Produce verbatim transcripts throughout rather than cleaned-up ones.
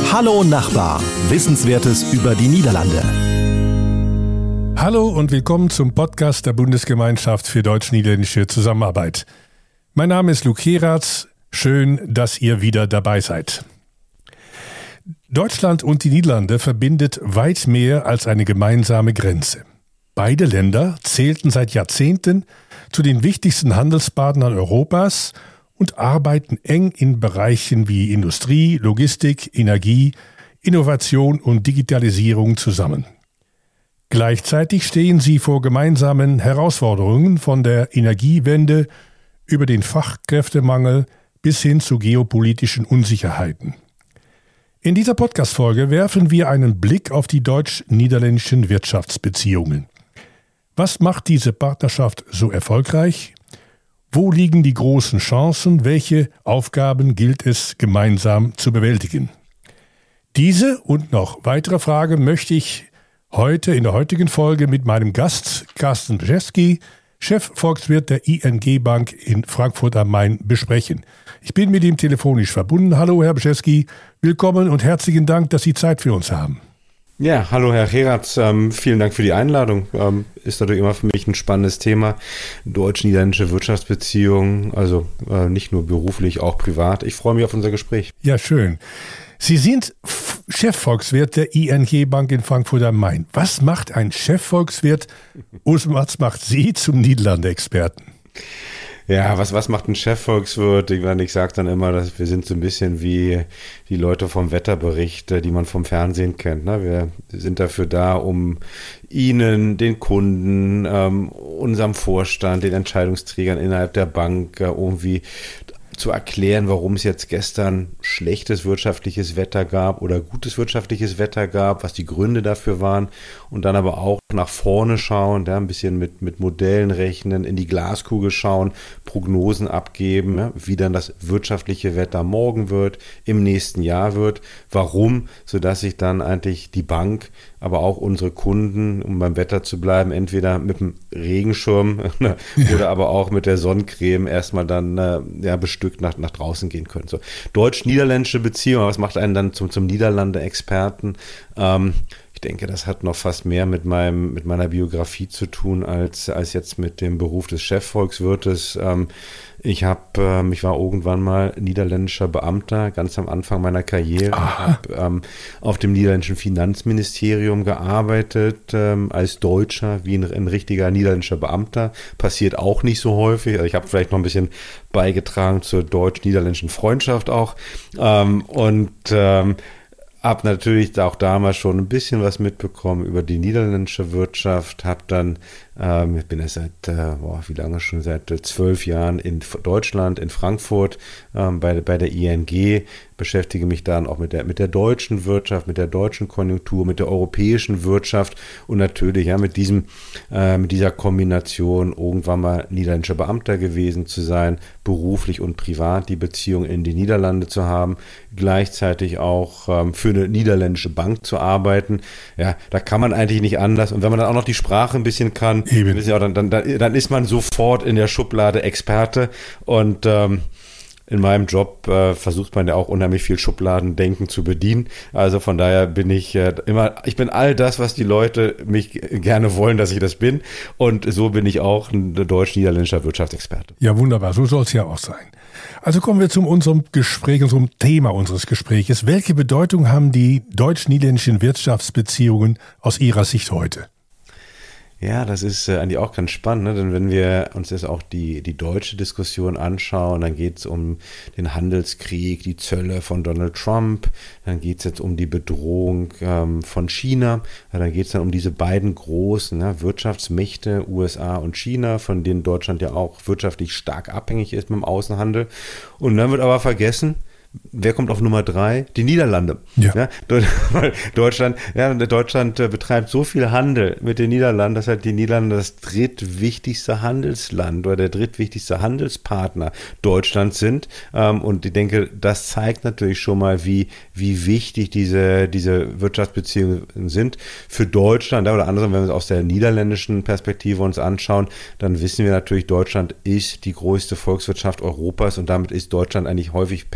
Hallo Nachbar, Wissenswertes über die Niederlande. Hallo und willkommen zum Podcast der Bundesgemeinschaft für deutsch-niederländische Zusammenarbeit. Mein Name ist Luc Geratz. Schön, dass ihr wieder dabei seid. Deutschland und die Niederlande verbindet weit mehr als eine gemeinsame Grenze. Beide Länder zählten seit Jahrzehnten zu den wichtigsten Handelspartnern Europas und arbeiten eng in Bereichen wie Industrie, Logistik, Energie, Innovation und Digitalisierung zusammen. Gleichzeitig stehen sie vor gemeinsamen Herausforderungen von der Energiewende über den Fachkräftemangel bis hin zu geopolitischen Unsicherheiten. In dieser Podcast-Folge werfen wir einen Blick auf die deutsch-niederländischen Wirtschaftsbeziehungen. Was macht diese Partnerschaft so erfolgreich? Wo liegen die großen Chancen? Welche Aufgaben gilt es gemeinsam zu bewältigen? Diese und noch weitere Fragen möchte ich heute in der heutigen Folge mit meinem Gast Carsten Brzezki, Chefvolkswirt der I N G Bank in Frankfurt am Main, besprechen. Ich bin mit ihm telefonisch verbunden. Hallo Herr Brzezki, willkommen und herzlichen Dank, dass Sie Zeit für uns haben. Ja, hallo Herr Geratz, ähm, vielen Dank für die Einladung. Ähm, ist natürlich immer für mich ein spannendes Thema. Deutsch-niederländische Wirtschaftsbeziehungen, also äh, nicht nur beruflich, auch privat. Ich freue mich auf unser Gespräch. Ja, schön. Sie sind F- Chefvolkswirt der I N G Bank in Frankfurt am Main. Was macht ein Chefvolkswirt und was macht Sie zum Niederlande-Experten? Ja, was, was macht ein Chefvolkswirt? Ich, ich sage dann immer, dass wir sind so ein bisschen wie die Leute vom Wetterbericht, die man vom Fernsehen kennt. Ne? Wir sind dafür da, um Ihnen, den Kunden, ähm, unserem Vorstand, den Entscheidungsträgern innerhalb der Bank äh, irgendwie zu erklären, warum es jetzt gestern schlechtes wirtschaftliches Wetter gab oder gutes wirtschaftliches Wetter gab, was die Gründe dafür waren und dann aber auch nach vorne schauen, ja, ein bisschen mit, mit Modellen rechnen, in die Glaskugel schauen, Prognosen abgeben, ja, wie dann das wirtschaftliche Wetter morgen wird, im nächsten Jahr wird, warum, sodass sich dann eigentlich die Bank, aber auch unsere Kunden, um beim Wetter zu bleiben, entweder mit dem Regenschirm ja. oder aber auch mit der Sonnencreme erstmal dann äh, ja, bestückt nach, nach draußen gehen können. So, deutsch-niederländische Beziehungen, was macht einen dann zum, zum Niederlande-Experten? Ähm, Ich denke, das hat noch fast mehr mit meinem, mit meiner Biografie zu tun, als, als jetzt mit dem Beruf des Chefvolkswirtes. Ähm, ich habe, ähm, ich war irgendwann mal niederländischer Beamter, ganz am Anfang meiner Karriere. Ich habe ähm, auf dem niederländischen Finanzministerium gearbeitet, ähm, als Deutscher, wie ein, ein richtiger niederländischer Beamter. Passiert auch nicht so häufig. Also ich habe vielleicht noch ein bisschen beigetragen zur deutsch-niederländischen Freundschaft auch. Ähm, und ähm, Hab natürlich auch damals schon ein bisschen was mitbekommen über die niederländische Wirtschaft, habe dann, ähm, ich bin ja seit, äh, boah, wie lange schon, seit äh, zwölf Jahren in Deutschland, in Frankfurt, ähm, bei, bei der I N G, beschäftige mich dann auch mit der, mit der deutschen Wirtschaft, mit der deutschen Konjunktur, mit der europäischen Wirtschaft und natürlich ja mit diesem, äh, mit dieser Kombination irgendwann mal niederländischer Beamter gewesen zu sein, beruflich und privat die Beziehung in die Niederlande zu haben, gleichzeitig auch ähm, für eine niederländische Bank zu arbeiten. Ja, da kann man eigentlich nicht anders. Und wenn man dann auch noch die Sprache ein bisschen kann, dann, dann, dann ist man sofort in der Schublade Experte und ähm, in meinem Job äh, versucht man ja auch unheimlich viel Schubladendenken zu bedienen. Also von daher bin ich äh, immer, ich bin all das, was die Leute mich gerne wollen, dass ich das bin. Und so bin ich auch ein deutsch-niederländischer Wirtschaftsexperte. Ja, wunderbar. So soll es ja auch sein. Also kommen wir zu unserem Gespräch, unserem Thema unseres Gespräches. Welche Bedeutung haben die deutsch-niederländischen Wirtschaftsbeziehungen aus Ihrer Sicht heute? Ja, das ist äh, eigentlich auch ganz spannend, ne? Denn wenn wir uns jetzt auch die, die deutsche Diskussion anschauen, dann geht es um den Handelskrieg, die Zölle von Donald Trump, dann geht es jetzt um die Bedrohung ähm, von China, ja, dann geht es dann um diese beiden großen ne, Wirtschaftsmächte, U S A und China, von denen Deutschland ja auch wirtschaftlich stark abhängig ist mit dem Außenhandel. Und dann wird aber vergessen, wer kommt auf Nummer drei? Die Niederlande. Ja. Ja, Deutschland, ja, Deutschland äh, betreibt so viel Handel mit den Niederlanden, dass halt die Niederlande das drittwichtigste Handelsland oder der drittwichtigste Handelspartner Deutschlands sind. Ähm, und ich denke, das zeigt natürlich schon mal, wie, wie wichtig diese, diese Wirtschaftsbeziehungen sind für Deutschland. Ja, oder andersrum, wenn wir es aus der niederländischen Perspektive uns anschauen, dann wissen wir natürlich, Deutschland ist die größte Volkswirtschaft Europas und damit ist Deutschland eigentlich häufig per Definition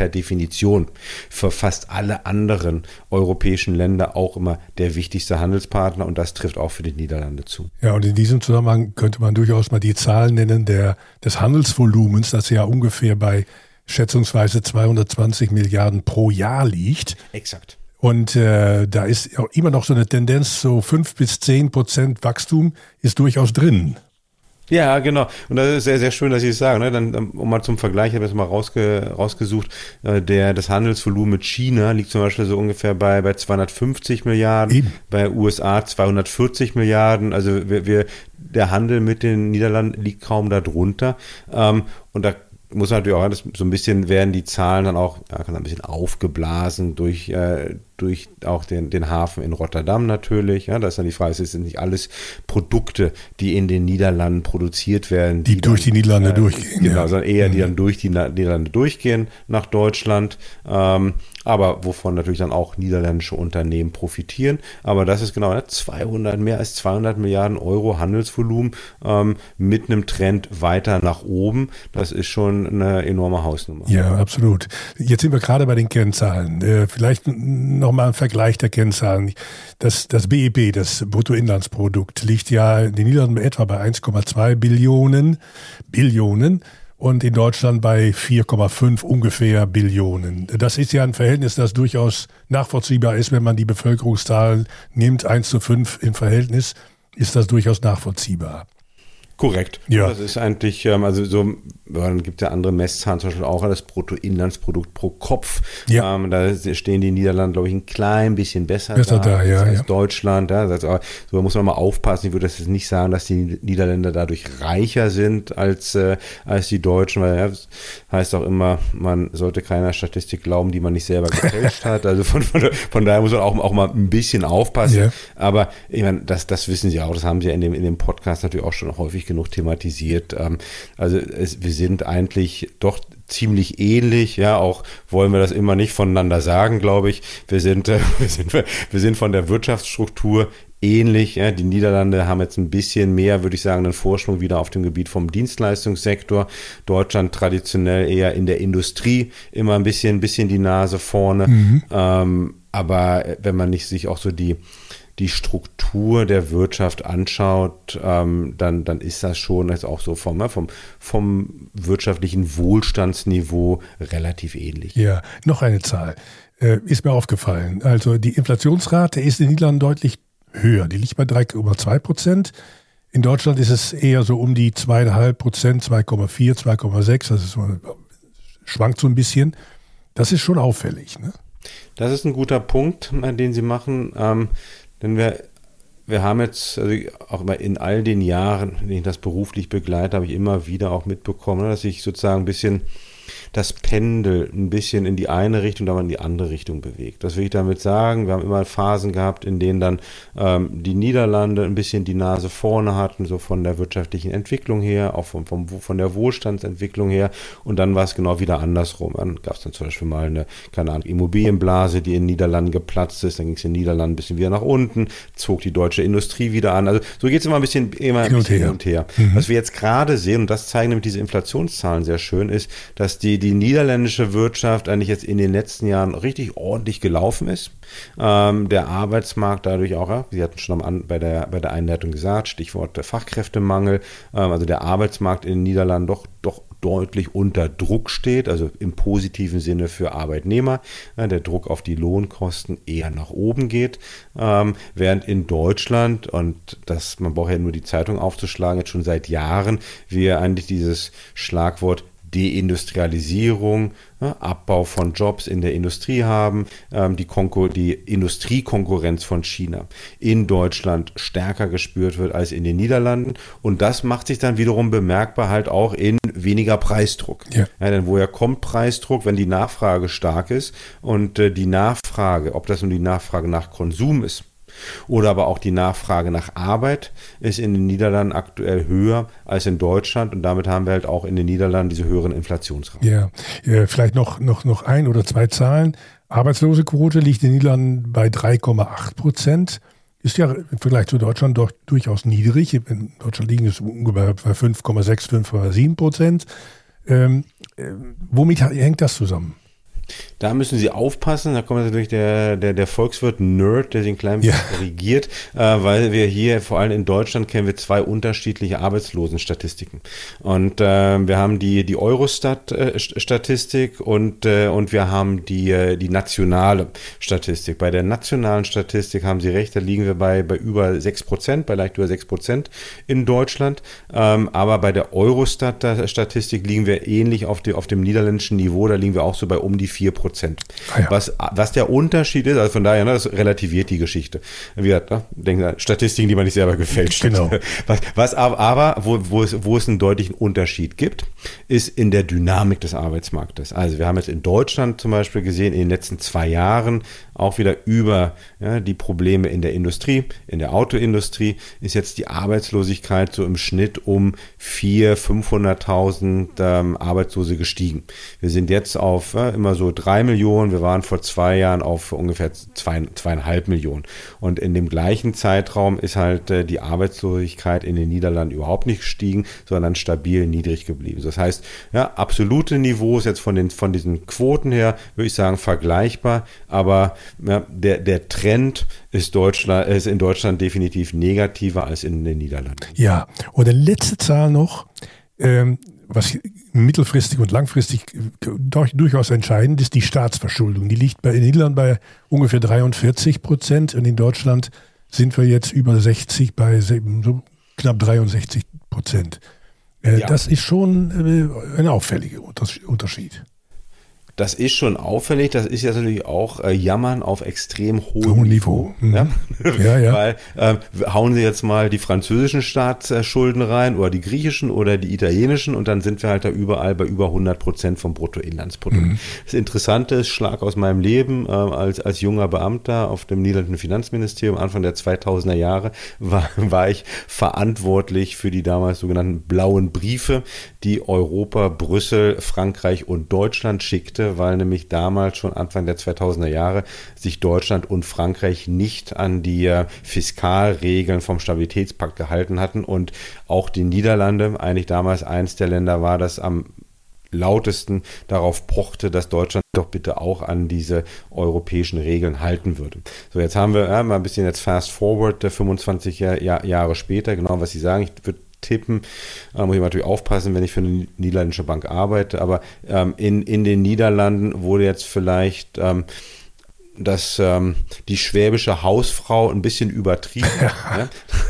Definition für fast alle anderen europäischen Länder auch immer der wichtigste Handelspartner und das trifft auch für die Niederlande zu. Ja, und in diesem Zusammenhang könnte man durchaus mal die Zahlen nennen der, des Handelsvolumens, das ja ungefähr bei schätzungsweise zweihundertzwanzig Milliarden pro Jahr liegt. Exakt. Und äh, da ist auch immer noch so eine Tendenz, so fünf bis zehn Prozent Wachstum ist durchaus drin. Ja, genau. Und das ist sehr, sehr schön, dass Sie es sagen. Ne? Dann, um mal zum Vergleich, ich habe jetzt mal rausge, rausgesucht, äh, der, das Handelsvolumen mit China liegt zum Beispiel so ungefähr bei, bei zweihundertfünfzig Milliarden, Eben. bei U S A zweihundertvierzig Milliarden. Also wir, wir, der Handel mit den Niederlanden liegt kaum darunter. Ähm, und da muss man natürlich auch, das, so ein bisschen werden die Zahlen dann auch ja, ein bisschen aufgeblasen durch, äh, durch auch den, den Hafen in Rotterdam natürlich. Ja, da ist dann die Frage, es sind nicht alles Produkte, die in den Niederlanden produziert werden. Die, die durch dann, die Niederlande äh, durchgehen. Genau, ja. sondern eher die dann durch die Niederlande durchgehen nach Deutschland. Ähm, aber wovon natürlich dann auch niederländische Unternehmen profitieren. Aber das ist genau zweihundert, mehr als zweihundert Milliarden Euro Handelsvolumen ähm, mit einem Trend weiter nach oben. Das ist schon eine enorme Hausnummer. Ja, absolut. Jetzt sind wir gerade bei den Kennzahlen. Äh, vielleicht nochmal ein Vergleich der Kennzahlen. Das, das B I P, das Bruttoinlandsprodukt, liegt ja in den Niederlanden etwa bei eins Komma zwei Billionen, Billionen. Und in Deutschland bei vier Komma fünf ungefähr Billionen. Das ist ja ein Verhältnis, das durchaus nachvollziehbar ist, wenn man die Bevölkerungszahl nimmt, eins zu fünf im Verhältnis, ist das durchaus nachvollziehbar. Korrekt. Ja. Das ist eigentlich, also so, dann gibt es ja andere Messzahlen, zum Beispiel auch das Bruttoinlandsprodukt pro Kopf. Ja. Ähm, da stehen die Niederlande, glaube ich, ein klein bisschen besser, besser da, da ja, als ja. Deutschland. Ja. Das heißt, so da muss man mal aufpassen. Ich würde das jetzt nicht sagen, dass die Niederländer dadurch reicher sind als, äh, als die Deutschen, weil ja, das heißt auch immer, man sollte keiner Statistik glauben, die man nicht selber gefälscht hat. Also von, von, von daher muss man auch, auch mal ein bisschen aufpassen. Ja. Aber ich meine, das, das wissen Sie auch, das haben Sie ja in dem, in dem Podcast natürlich auch schon häufig genug thematisiert. Also es, wir sind eigentlich doch ziemlich ähnlich, ja, auch wollen wir das immer nicht voneinander sagen, glaube ich. Wir sind, wir sind, wir sind von der Wirtschaftsstruktur ähnlich, ja. Die Niederlande haben jetzt ein bisschen mehr, würde ich sagen, einen Vorsprung wieder auf dem Gebiet vom Dienstleistungssektor. Deutschland traditionell eher in der Industrie, immer ein bisschen, ein bisschen die Nase vorne. Mhm. Ähm, aber wenn man nicht sich auch so die die Struktur der Wirtschaft anschaut, ähm, dann, dann ist das schon jetzt auch so vom, vom, vom wirtschaftlichen Wohlstandsniveau relativ ähnlich. Ja, noch eine Zahl äh, ist mir aufgefallen. Also die Inflationsrate ist in den Niederlanden deutlich höher. Die liegt bei drei Komma zwei Prozent. In Deutschland ist es eher so um die zwei Komma fünf Prozent, zwei Komma vier, zwei Komma sechs. Das ist so, schwankt so ein bisschen. Das ist schon auffällig, ne? Das ist ein guter Punkt, den Sie machen. Ähm, Denn wir, wir haben jetzt, also auch immer in all den Jahren, in denen ich das beruflich begleite, habe ich immer wieder auch mitbekommen, dass sich sozusagen ein bisschen das Pendel ein bisschen in die eine Richtung, dann in die andere Richtung bewegt. Das will ich damit sagen. Wir haben immer Phasen gehabt, in denen dann ähm, die Niederlande ein bisschen die Nase vorne hatten, so von der wirtschaftlichen Entwicklung her, auch vom, vom, von der Wohlstandsentwicklung her. Und dann war es genau wieder andersrum. Dann gab es dann zum Beispiel mal eine, keine Ahnung, Immobilienblase, die in den Niederlanden geplatzt ist. Dann ging es in den Niederlanden ein bisschen wieder nach unten, zog die deutsche Industrie wieder an. Also so geht es immer ein bisschen, immer ein bisschen hin und her. Mhm. Was wir jetzt gerade sehen, und das zeigen nämlich diese Inflationszahlen sehr schön, ist, dass die die niederländische Wirtschaft eigentlich jetzt in den letzten Jahren richtig ordentlich gelaufen ist. Ähm, der Arbeitsmarkt dadurch auch, ja, Sie hatten schon am, bei, der, bei der Einleitung gesagt, Stichwort der Fachkräftemangel, ähm, also der Arbeitsmarkt in den Niederlanden doch, doch deutlich unter Druck steht, also im positiven Sinne für Arbeitnehmer, ja, der Druck auf die Lohnkosten eher nach oben geht, ähm, während in Deutschland, und das, man braucht ja nur die Zeitung aufzuschlagen, jetzt schon seit Jahren, wir eigentlich dieses Schlagwort Deindustrialisierung, ja, Abbau von Jobs in der Industrie haben, ähm, die, Konkur- die Industriekonkurrenz von China in Deutschland stärker gespürt wird als in den Niederlanden. Und das macht sich dann wiederum bemerkbar halt auch in weniger Preisdruck. Ja. Ja, denn woher kommt Preisdruck, wenn die Nachfrage stark ist? Und äh, die Nachfrage, ob das nun die Nachfrage nach Konsum ist, oder aber auch die Nachfrage nach Arbeit ist in den Niederlanden aktuell höher als in Deutschland und damit haben wir halt auch in den Niederlanden diese höheren Inflationsraten. Ja, ja, vielleicht noch, noch, noch ein oder zwei Zahlen. Arbeitslosenquote liegt in den Niederlanden bei drei Komma acht Prozent. Ist ja im Vergleich zu Deutschland doch durchaus niedrig. In Deutschland liegen es ungefähr bei fünf Komma sechs, fünf Komma sieben Prozent. Ähm, äh, womit hängt das zusammen? Da müssen Sie aufpassen, da kommt natürlich der, der, der Volkswirt-Nerd, der sich ein klein bisschen ja. korrigiert, äh, weil wir hier, vor allem in Deutschland, kennen wir zwei unterschiedliche Arbeitslosenstatistiken. Und äh, wir haben die, die Eurostat-Statistik und, äh, und wir haben die, äh, die nationale Statistik. Bei der nationalen Statistik haben Sie recht, da liegen wir bei, bei über sechs Prozent, bei leicht über sechs Prozent in Deutschland. Ähm, aber bei der Eurostat-Statistik liegen wir ähnlich auf, die, auf dem niederländischen Niveau, da liegen wir auch so bei um die vier Prozent. Ah ja. was, was der Unterschied ist, also von daher, ne, das relativiert die Geschichte. Wie gesagt, ne, denken, Statistiken, die man nicht selber gefälscht hat. Genau. Was, was aber, aber wo, wo, es, wo es einen deutlichen Unterschied gibt, ist in der Dynamik des Arbeitsmarktes. Also wir haben jetzt in Deutschland zum Beispiel gesehen, in den letzten zwei Jahren auch wieder über ja, die Probleme in der Industrie, in der Autoindustrie, ist jetzt die Arbeitslosigkeit so im Schnitt um vierhunderttausend, fünfhunderttausend ähm, Arbeitslose gestiegen. Wir sind jetzt auf äh, immer so drei Millionen, wir waren vor zwei Jahren auf ungefähr zwei, zweieinhalb Millionen. Und in dem gleichen Zeitraum ist halt äh, die Arbeitslosigkeit in den Niederlanden überhaupt nicht gestiegen, sondern stabil niedrig geblieben. Das heißt, ja, absolute Niveaus jetzt von den von diesen Quoten her, würde ich sagen, vergleichbar, aber ja, der, der Trend ist, Deutschland, ist in Deutschland definitiv negativer als in den Niederlanden. Ja, und eine letzte Zahl noch, ähm, was mittelfristig und langfristig durchaus entscheidend ist, die Staatsverschuldung. Die liegt bei, in Niederland bei ungefähr dreiundvierzig Prozent und in Deutschland sind wir jetzt über sechzig, bei so knapp dreiundsechzig Prozent. Äh, ja. Das ist schon äh, ein auffälliger Unterschied. Das ist schon auffällig, das ist ja natürlich auch äh, Jammern auf extrem hohem Niveau. Mhm. Ja? Ja, ja. Weil äh, hauen Sie jetzt mal die französischen Staatsschulden rein oder die griechischen oder die italienischen und dann sind wir halt da überall bei über hundert Prozent vom Bruttoinlandsprodukt. Mhm. Das Interessante ist, Schlag aus meinem Leben, äh, als, als junger Beamter auf dem niederländischen Finanzministerium Anfang der zweitausender Jahre war, war ich verantwortlich für die damals sogenannten blauen Briefe, die Europa, Brüssel, Frankreich und Deutschland schickte, weil nämlich damals schon Anfang der zweitausender Jahre sich Deutschland und Frankreich nicht an die äh, Fiskalregeln vom Stabilitätspakt gehalten hatten und auch die Niederlande eigentlich damals eins der Länder war, das am lautesten darauf pochte, dass Deutschland doch bitte auch an diese europäischen Regeln halten würde. So, jetzt haben wir ja, mal ein bisschen jetzt fast forward, fünfundzwanzig Jahr, Jahre später, genau was Sie sagen, ich würde tippen, äh, muss ich natürlich aufpassen, wenn ich für eine niederländische Bank arbeite, aber ähm, in, in den Niederlanden wurde jetzt vielleicht ähm, dass ähm, die schwäbische Hausfrau ein bisschen übertrieben. Ja.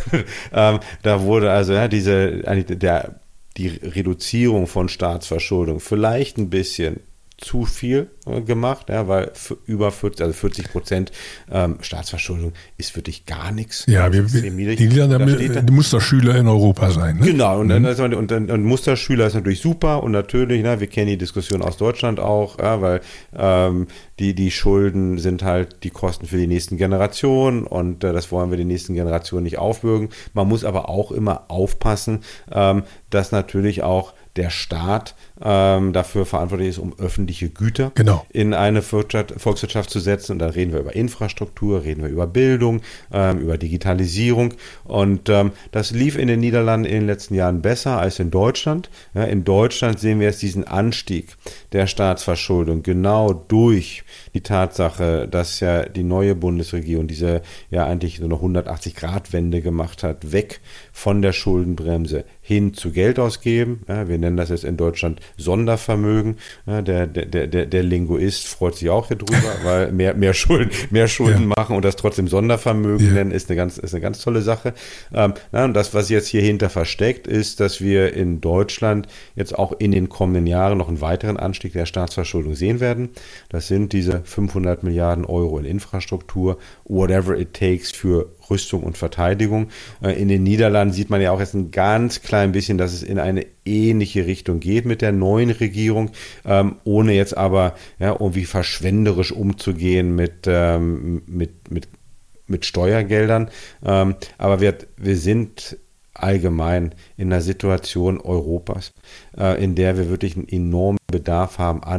ähm, da wurde also ja, diese der, die Reduzierung von Staatsverschuldung vielleicht ein bisschen zu viel äh, gemacht, ja, weil für über vierzig, also vierzig Prozent ähm, Staatsverschuldung ist wirklich gar nichts. Ja, wir, wir, die Niederländer die Musterschüler in Europa sein. Ne? Genau, und, mhm. dann, und, und, und Musterschüler ist natürlich super und natürlich, ne, wir kennen die Diskussion aus Deutschland auch, ja, weil ähm, die, die Schulden sind halt die Kosten für die nächsten Generationen und äh, das wollen wir den nächsten Generationen nicht aufbürgen. Man muss aber auch immer aufpassen, ähm, dass natürlich auch der Staat ähm, dafür verantwortlich ist, um öffentliche Güter genau. in eine Wirtschaft, Volkswirtschaft zu setzen. Und da reden wir über Infrastruktur, reden wir über Bildung, ähm, über Digitalisierung. Und ähm, das lief in den Niederlanden in den letzten Jahren besser als in Deutschland. Ja, in Deutschland sehen wir jetzt diesen Anstieg der Staatsverschuldung genau durch die Tatsache, dass ja die neue Bundesregierung diese ja eigentlich so eine hundertachtzig-Grad-Wende gemacht hat, weg von der Schuldenbremse hin zu Geld ausgeben. Ja, wir nennen das jetzt in Deutschland Sondervermögen. Ja, der, der, der, der Linguist freut sich auch hier drüber, weil mehr, mehr Schulden, mehr Schulden ja. machen und das trotzdem Sondervermögen ja. nennen, ist eine ganz, ist eine ganz tolle Sache. Ähm, na, und das, was jetzt hier hinter versteckt, ist, dass wir in Deutschland jetzt auch in den kommenden Jahren noch einen weiteren Anstieg der Staatsverschuldung sehen werden. Das sind diese fünfhundert Milliarden Euro in Infrastruktur, whatever it takes für Rüstung und Verteidigung. In den Niederlanden sieht man ja auch jetzt ein ganz klein bisschen, dass es in eine ähnliche Richtung geht mit der neuen Regierung, ähm, ohne jetzt aber ja, irgendwie verschwenderisch umzugehen mit, ähm, mit, mit, mit Steuergeldern. Ähm, aber wir, wir sind allgemein in einer Situation Europas, äh, in der wir wirklich einen enormen Bedarf haben an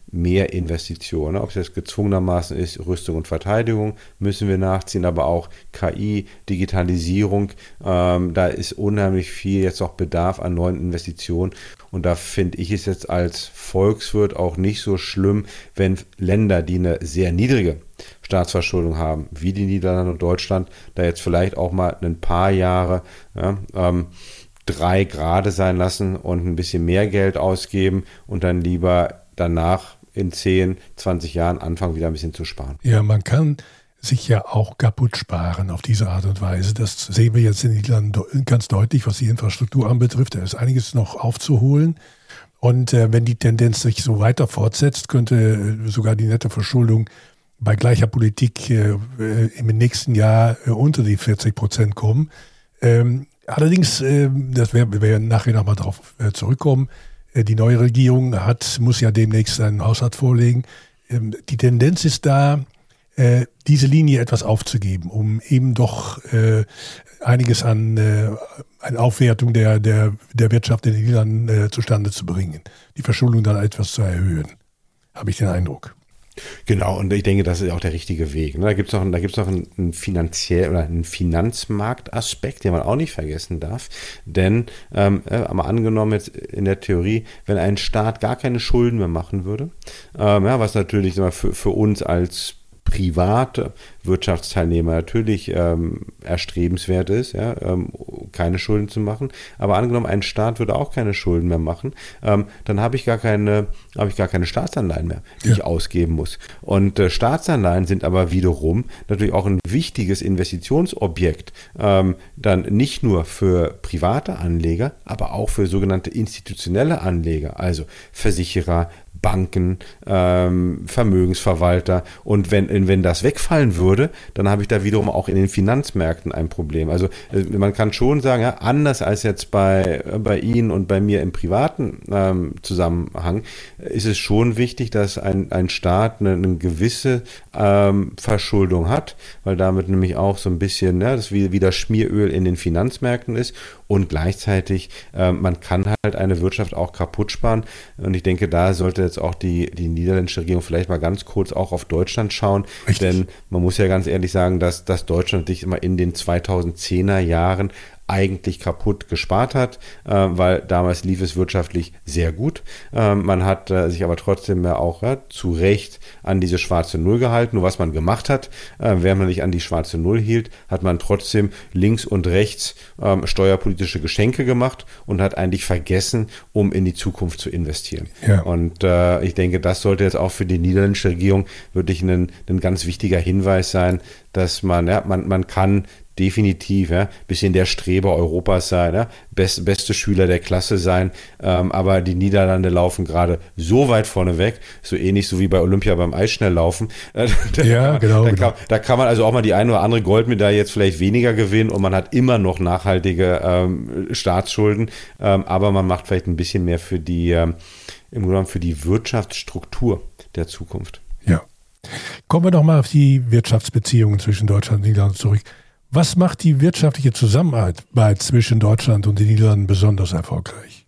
mehr Investitionen. Ob es jetzt gezwungenermaßen ist, Rüstung und Verteidigung müssen wir nachziehen, aber auch K I, Digitalisierung, ähm, da ist unheimlich viel jetzt auch Bedarf an neuen Investitionen. Und da finde ich es jetzt als Volkswirt auch nicht so schlimm, wenn Länder, die eine sehr niedrige Staatsverschuldung haben, wie die Niederlande und Deutschland, da jetzt vielleicht auch mal ein paar Jahre ja, ähm, drei gerade sein lassen und ein bisschen mehr Geld ausgeben und dann lieber danach in zehn, zwanzig Jahren anfangen, wieder ein bisschen zu sparen. Ja, man kann sich ja auch kaputt sparen auf diese Art und Weise. Das sehen wir jetzt in den Niederlanden ganz deutlich, was die Infrastruktur anbetrifft. Da ist einiges noch aufzuholen. Und äh, wenn die Tendenz sich so weiter fortsetzt, könnte äh, sogar die Nettoverschuldung bei gleicher Politik äh, im nächsten Jahr äh, unter die vierzig Prozent kommen. Ähm, allerdings, äh, das werden wir werden nachher nochmal darauf äh, zurückkommen, äh, die neue Regierung hat, muss ja demnächst einen Haushalt vorlegen. Ähm, die Tendenz ist da, äh, diese Linie etwas aufzugeben, um eben doch äh, einiges an äh, eine Aufwertung der, der, der Wirtschaft in den Niederlanden äh, zustande zu bringen. Die Verschuldung dann etwas zu erhöhen, habe ich den Eindruck. Genau, und ich denke, das ist auch der richtige Weg. Da gibt es noch, da gibt's noch einen, einen finanziell oder einen Finanzmarktaspekt, den man auch nicht vergessen darf. Denn, ähm, äh, mal angenommen jetzt in der Theorie, wenn ein Staat gar keine Schulden mehr machen würde, ähm, ja, was natürlich sagen wir, für, für uns als private Wirtschaftsteilnehmer natürlich ähm, erstrebenswert ist, ja, ähm, keine Schulden zu machen. Aber angenommen, ein Staat würde auch keine Schulden mehr machen, ähm, dann habe ich gar keine, habe ich gar keine Staatsanleihen mehr, die ja. ich ausgeben muss. Und äh, Staatsanleihen sind aber wiederum natürlich auch ein wichtiges Investitionsobjekt, ähm, dann nicht nur für private Anleger, aber auch für sogenannte institutionelle Anleger, also Versicherer, Banken, ähm, Vermögensverwalter, und wenn, wenn das wegfallen würde, dann habe ich da wiederum auch in den Finanzmärkten ein Problem. Also man kann schon sagen, ja, anders als jetzt bei, bei Ihnen und bei mir im privaten ähm, Zusammenhang, ist es schon wichtig, dass ein, ein Staat eine, eine gewisse ähm, Verschuldung hat, weil damit nämlich auch so ein bisschen, ja, das wie, wie das Schmieröl in den Finanzmärkten ist, und gleichzeitig, äh, man kann halt eine Wirtschaft auch kaputt sparen, und ich denke, da sollte jetzt auch die, die niederländische Regierung vielleicht mal ganz kurz auch auf Deutschland schauen. Richtig. Denn man muss ja ganz ehrlich sagen, dass, dass Deutschland sich immer in den zweitausendzehner Jahren eigentlich kaputt gespart hat, äh, weil damals lief es wirtschaftlich sehr gut. Äh, man hat äh, sich aber trotzdem ja auch ja, zu Recht an diese schwarze Null gehalten. Nur was man gemacht hat, äh, während man sich an die schwarze Null hielt, hat man trotzdem links und rechts äh, steuerpolitische Geschenke gemacht und hat eigentlich vergessen, um in die Zukunft zu investieren. Ja. Und äh, ich denke, das sollte jetzt auch für die niederländische Regierung wirklich ein, ein ganz wichtiger Hinweis sein, dass man, ja, man, man kann definitiv ja, bisschen der Streber Europas sein, ja, best, beste Schüler der Klasse sein, ähm, aber die Niederlande laufen gerade so weit vorne weg, so ähnlich so wie bei Olympia beim Eisschnelllaufen. Äh, da, ja, man, genau. Da, genau. Kann, da kann man also auch mal die eine oder andere Goldmedaille jetzt vielleicht weniger gewinnen, und man hat immer noch nachhaltige ähm, Staatsschulden, ähm, aber man macht vielleicht ein bisschen mehr für die, ähm, im Grunde genommen für die Wirtschaftsstruktur der Zukunft. Ja. Kommen wir doch mal auf die Wirtschaftsbeziehungen zwischen Deutschland und Niederlanden zurück. Was macht die wirtschaftliche Zusammenarbeit zwischen Deutschland und den Niederlanden besonders erfolgreich?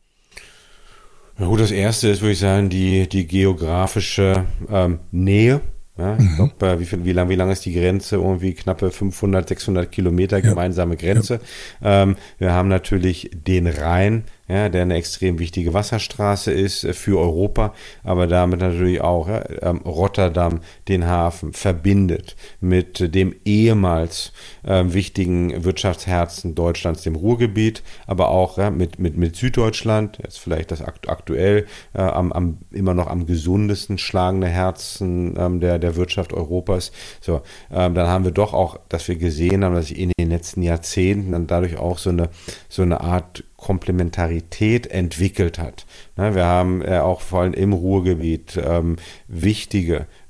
Na gut, das erste ist, würde ich sagen, die, die geografische ähm, Nähe. Ja, ich mhm. glaube, wie, viel, wie lang, wie lang ist die Grenze? Irgendwie knappe fünfhundert, sechshundert Kilometer gemeinsame ja. Grenze. Ja. Ähm, wir haben natürlich den Rhein, ja, der eine extrem wichtige Wasserstraße ist für Europa, aber damit natürlich auch ja, Rotterdam, den Hafen, verbindet mit dem ehemals äh, wichtigen Wirtschaftsherzen Deutschlands, dem Ruhrgebiet, aber auch ja, mit, mit, mit Süddeutschland, jetzt vielleicht das akt- aktuell äh, am, am, immer noch am gesundesten schlagende Herzen ähm, der, der Wirtschaft Europas. So, ähm, dann haben wir doch auch, dass wir gesehen haben, dass sich in den letzten Jahrzehnten dann dadurch auch so eine, so eine Art Komplementarität entwickelt hat. Wir haben auch vor allem im Ruhrgebiet ähm, wichtige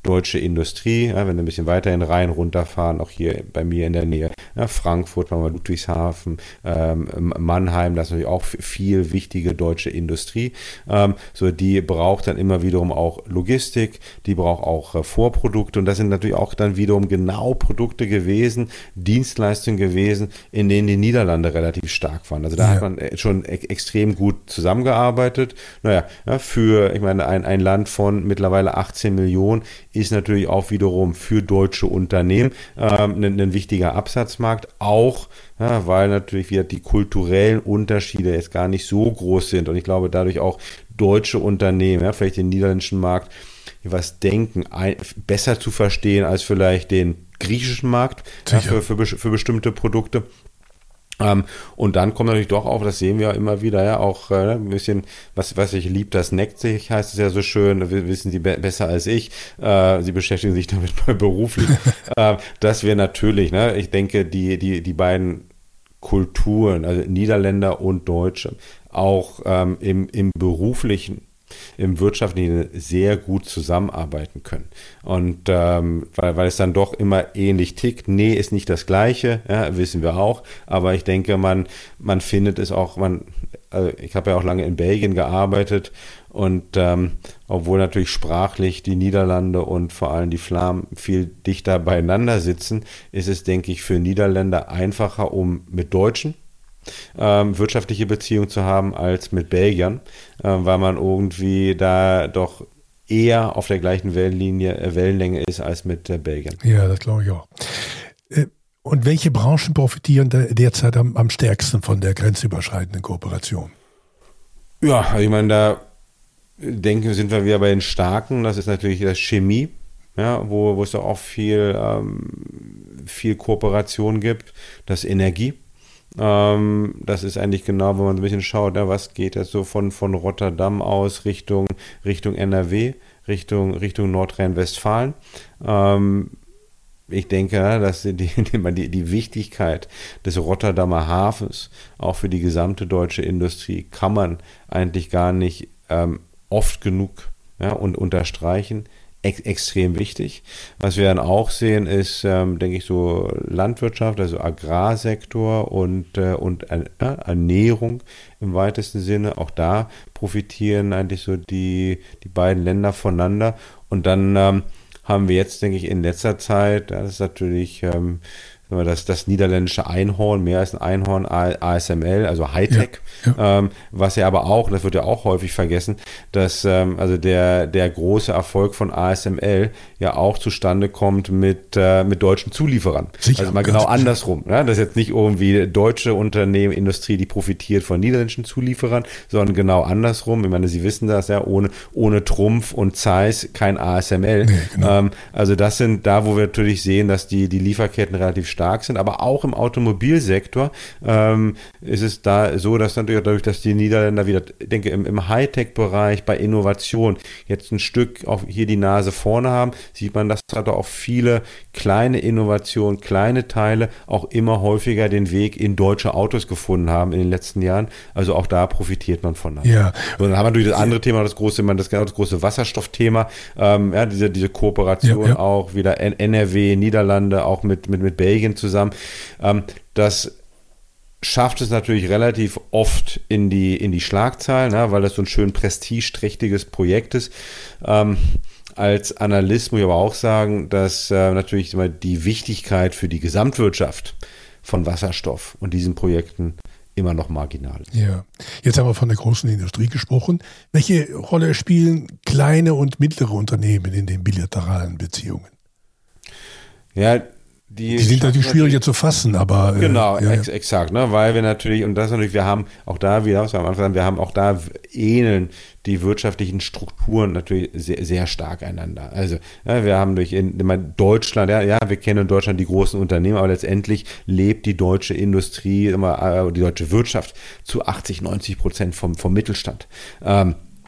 deutsche Industrie. Ja, wenn wir ein bisschen weiter in den Rhein runterfahren, auch hier bei mir in der Nähe, ja, Frankfurt, Ludwigshafen, ähm, Mannheim, das ist natürlich auch viel wichtige deutsche Industrie. Ähm, so, die braucht dann immer wiederum auch Logistik, die braucht auch äh, Vorprodukte und das sind natürlich auch dann wiederum genau Produkte gewesen, Dienstleistungen gewesen, in denen die Niederlande relativ stark waren. Also da ja. hat man schon e- extrem gut zusammengearbeitet. Naja, ja, für, ich meine, ein, ein Land von mittlerweile achtzehn Millionen ist natürlich auch wiederum für deutsche Unternehmen ähm, ein, ein wichtiger Absatzmarkt, auch ja, weil natürlich wieder die kulturellen Unterschiede jetzt gar nicht so groß sind und ich glaube dadurch auch deutsche Unternehmen, ja, vielleicht den niederländischen Markt, was denken, ein, besser zu verstehen als vielleicht den griechischen Markt ja, für, für, für bestimmte Produkte. Ähm, und dann kommt natürlich doch auch, das sehen wir ja immer wieder, ja, auch äh, ein bisschen, was, was ich lieb, das neckt sich, heißt es ja so schön, das wissen Sie be- besser als ich, äh, Sie beschäftigen sich damit beruflich, äh, dass wir natürlich, ne, ich denke, die, die, die beiden Kulturen, also Niederländer und Deutsche, auch ähm, im, im beruflichen, im wirtschaftlichen sehr gut zusammenarbeiten können. Und ähm, weil, weil es dann doch immer ähnlich tickt. Nee, ist nicht das Gleiche, ja, wissen wir auch. Aber ich denke, man, man findet es auch, man, also ich habe ja auch lange in Belgien gearbeitet und ähm, obwohl natürlich sprachlich die Niederlande und vor allem die Flamen viel dichter beieinander sitzen, ist es, denke ich, für Niederländer einfacher, um mit Deutschen Ähm, wirtschaftliche Beziehung zu haben als mit Belgiern, äh, weil man irgendwie da doch eher auf der gleichen Wellenlinie, äh, Wellenlänge ist als mit äh, Belgiern. Ja, das glaube ich auch. Äh, und welche Branchen profitieren de- derzeit am, am stärksten von der grenzüberschreitenden Kooperation? Ja, also ich meine, da denke sind wir wieder bei den Starken. Das ist natürlich das Chemie, ja, wo, wo es auch viel, ähm, viel Kooperation gibt. Das Energie. Ähm, das ist eigentlich genau, wenn man ein bisschen schaut, ja, was geht jetzt so von, von Rotterdam aus Richtung, Richtung N R W, Richtung, Richtung Nordrhein-Westfalen. Ähm, ich denke, dass die, die, die Wichtigkeit des Rotterdamer Hafens auch für die gesamte deutsche Industrie kann man eigentlich gar nicht ähm, oft genug ja, und unterstreichen. Ex- extrem wichtig. Was wir dann auch sehen, ist, ähm, denke ich, so Landwirtschaft, also Agrarsektor und, äh, und äh, Ernährung im weitesten Sinne. Auch da profitieren eigentlich so die, die beiden Länder voneinander. Und dann ähm, haben wir jetzt, denke ich, in letzter Zeit, das ist natürlich ähm, das, das niederländische Einhorn, mehr als ein Einhorn, A S M L, also Hightech, ja, ja. Ähm, was ja aber auch, das wird ja auch häufig vergessen, dass ähm, also der, der große Erfolg von A S M L ja auch zustande kommt mit, äh, mit deutschen Zulieferern. Sicher, also mal genau andersrum. Ne? Das ist jetzt nicht irgendwie deutsche Unternehmen, Industrie, die profitiert von niederländischen Zulieferern, sondern genau andersrum. Ich meine, Sie wissen das ja, ohne, ohne Trumpf und Zeiss kein A S M L. Nee, genau. ähm, also das sind da, wo wir natürlich sehen, dass die, die Lieferketten relativ stark stark sind, aber auch im Automobilsektor ähm, ist es da so, dass natürlich dadurch, dass die Niederländer wieder, ich denke, im, im Hightech-Bereich bei Innovation jetzt ein Stück auf hier die Nase vorne haben, sieht man, dass da auch viele kleine Innovationen, kleine Teile auch immer häufiger den Weg in deutsche Autos gefunden haben in den letzten Jahren. Also auch da profitiert man von. Ja. Und dann haben wir natürlich das andere Thema, das große, das, das große Wasserstoffthema, ähm, ja, diese, diese Kooperation ja, ja. auch wieder N R W, Niederlande, auch mit, mit, mit Belgien zusammen. Ähm, das schafft es natürlich relativ oft in die, in die Schlagzeilen, ja, weil das so ein schön prestigeträchtiges Projekt ist. Ähm, als Analyst muss ich aber auch sagen, dass äh, natürlich immer die Wichtigkeit für die Gesamtwirtschaft von Wasserstoff und diesen Projekten immer noch marginal ist. Ja, jetzt haben wir von der großen Industrie gesprochen. Welche Rolle spielen kleine und mittlere Unternehmen in den bilateralen Beziehungen? Ja, Die, die sind natürlich schwieriger zu fassen, aber... Genau, äh, ja, ex- exakt, ne? Weil wir natürlich, und das natürlich, wir haben auch da, wie wir am Anfang sagen, wir haben auch da ähneln die wirtschaftlichen Strukturen natürlich sehr, sehr stark einander. Also ja, wir haben durch in, in Deutschland, ja, ja, wir kennen in Deutschland die großen Unternehmen, aber letztendlich lebt die deutsche Industrie, immer, die deutsche Wirtschaft zu achtzig, neunzig Prozent vom, vom Mittelstand. Ähm,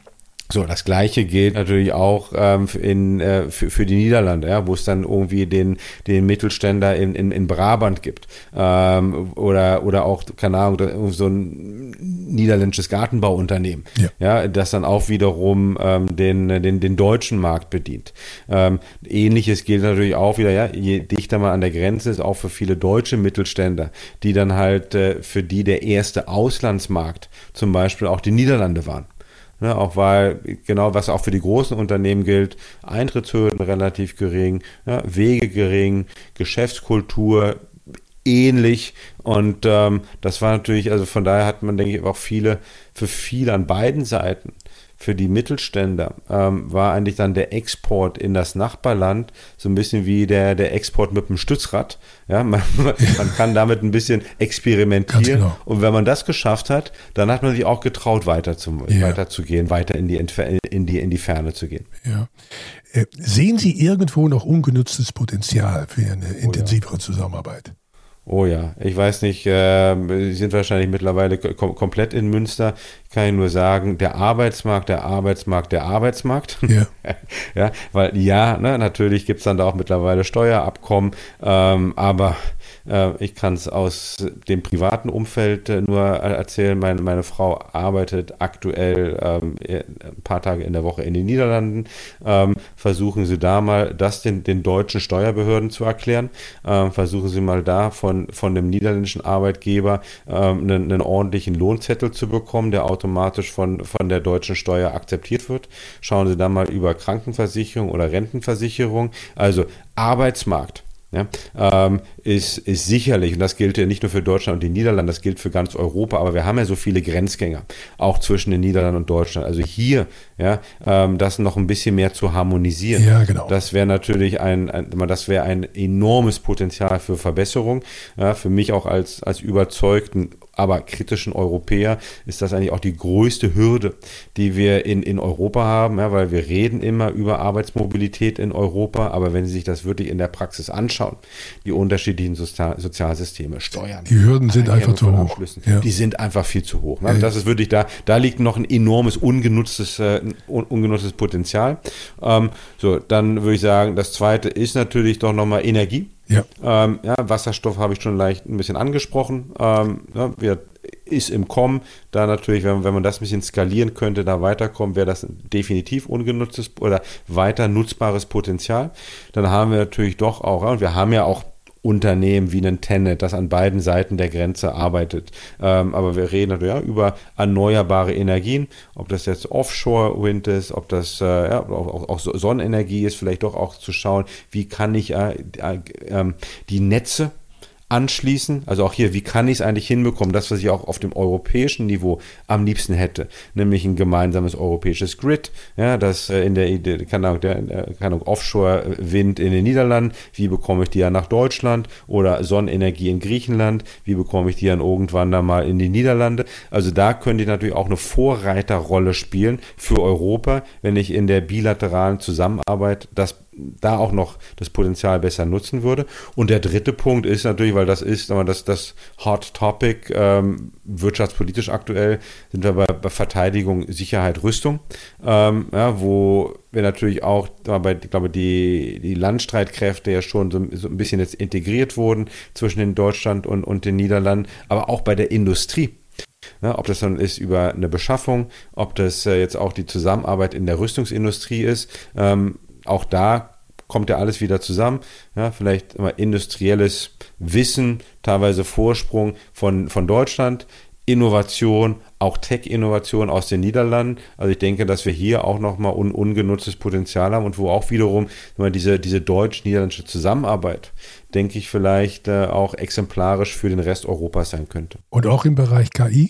So, das Gleiche gilt natürlich auch ähm, in, äh, für, für die Niederlande, ja, wo es dann irgendwie den, den Mittelständler in, in, in Brabant gibt ähm, oder, oder auch, keine Ahnung, so ein niederländisches Gartenbauunternehmen, ja, ja das dann auch wiederum ähm, den, den, den deutschen Markt bedient. Ähm, Ähnliches gilt natürlich auch wieder, ja, je dichter man an der Grenze ist, auch für viele deutsche Mittelständler, die dann halt äh, für die der erste Auslandsmarkt zum Beispiel auch die Niederlande waren. Ne, auch weil, genau was auch für die großen Unternehmen gilt, Eintrittshürden relativ gering, ja, Wege gering, Geschäftskultur ähnlich und ähm, das war natürlich, also von daher hat man, denke ich, auch viele, für viele an beiden Seiten, für die Mittelständler ähm, war eigentlich dann der Export in das Nachbarland so ein bisschen wie der, der Export mit dem Stützrad. Ja, man, man kann damit ein bisschen experimentieren. Genau. Und wenn man das geschafft hat, dann hat man sich auch getraut, weiter zu, ja. weiter zu gehen, weiter in die, in, die, in die Ferne zu gehen. Ja. Äh, sehen Sie irgendwo noch ungenutztes Potenzial für eine intensivere oh ja. Zusammenarbeit? Oh ja, ich weiß nicht, äh, Sie sind wahrscheinlich mittlerweile kom- komplett in Münster. Ich kann Ihnen nur sagen, der Arbeitsmarkt, der Arbeitsmarkt, der Arbeitsmarkt. Ja, ja, weil ja, ne, natürlich gibt es dann da auch mittlerweile Steuerabkommen, ähm, aber äh, ich kann es aus dem privaten Umfeld äh, nur erzählen. Meine, meine Frau arbeitet aktuell ähm, ein paar Tage in der Woche in den Niederlanden. Ähm, versuchen Sie da mal das den, den deutschen Steuerbehörden zu erklären. Ähm, versuchen Sie mal da von von dem niederländischen Arbeitgeber ähm, einen, einen ordentlichen Lohnzettel zu bekommen, der automatisch von, von der deutschen Steuer akzeptiert wird. Schauen Sie dann mal über Krankenversicherung oder Rentenversicherung. Also Arbeitsmarkt. Ja, ähm, ist, ist sicherlich, und das gilt ja nicht nur für Deutschland und die Niederlande, das gilt für ganz Europa, aber wir haben ja so viele Grenzgänger, auch zwischen den Niederlanden und Deutschland. Also hier, ja, ähm, das noch ein bisschen mehr zu harmonisieren. Ja, genau. Das wäre natürlich ein, ein das wäre ein enormes Potenzial für Verbesserung. Ja, für mich auch als, als überzeugten, aber kritischen Europäer ist das eigentlich auch die größte Hürde, die wir in, in Europa haben, ja, weil wir reden immer über Arbeitsmobilität in Europa, aber wenn Sie sich das wirklich in der Praxis anschauen, die unterschiedlichen Sozial- Sozialsysteme, Steuern. Die Hürden sind einfach zu hoch. Ja. Die sind einfach viel zu hoch. Ne? Ja. Das ist wirklich da, da liegt noch ein enormes ungenutztes, äh, un, ungenutztes Potenzial. Ähm, so, dann würde ich sagen, das zweite ist natürlich doch nochmal Energie. Ja. Ähm, ja, Wasserstoff habe ich schon leicht ein bisschen angesprochen. Ähm, ja, wir, ist im Kommen. Da natürlich, wenn, wenn man das ein bisschen skalieren könnte, da weiterkommen, wäre das definitiv ungenutztes oder weiter nutzbares Potenzial. Dann haben wir natürlich doch auch, und wir haben ja auch Unternehmen wie ein Tennet, das an beiden Seiten der Grenze arbeitet. Ähm, aber wir reden natürlich ja, über erneuerbare Energien, ob das jetzt Offshore-Wind ist, ob das äh, ja, auch, auch Sonnenenergie ist, vielleicht doch auch zu schauen, wie kann ich äh, äh, die Netze anschließen, also auch hier, wie kann ich es eigentlich hinbekommen, das, was ich auch auf dem europäischen Niveau am liebsten hätte, nämlich ein gemeinsames europäisches Grid, ja, das äh, in der Idee, keine Ahnung, der, keine Ahnung, Offshore-Wind in den Niederlanden, wie bekomme ich die ja nach Deutschland oder Sonnenenergie in Griechenland, wie bekomme ich die dann irgendwann da mal in die Niederlande, also da könnte ich natürlich auch eine Vorreiterrolle spielen für Europa, wenn ich in der bilateralen Zusammenarbeit das da auch noch das Potenzial besser nutzen würde. Und der dritte Punkt ist natürlich, weil das ist das, das Hot Topic, ähm, wirtschaftspolitisch aktuell, sind wir bei, bei Verteidigung, Sicherheit, Rüstung, ähm, ja, wo wir natürlich auch, bei, ich glaube, die, die Landstreitkräfte ja schon so, so ein bisschen jetzt integriert wurden zwischen den Deutschland und, und den Niederlanden, aber auch bei der Industrie. Ja, ob das dann ist über eine Beschaffung, ob das äh, jetzt auch die Zusammenarbeit in der Rüstungsindustrie ist, ähm, auch da kommt ja alles wieder zusammen. Ja, vielleicht immer industrielles Wissen, teilweise Vorsprung von, von Deutschland, Innovation, auch Tech-Innovation aus den Niederlanden. Also ich denke, dass wir hier auch nochmal un, ungenutztes Potenzial haben und wo auch wiederum diese, diese deutsch-niederländische Zusammenarbeit, denke ich, vielleicht äh, auch exemplarisch für den Rest Europas sein könnte. Und auch im Bereich K I?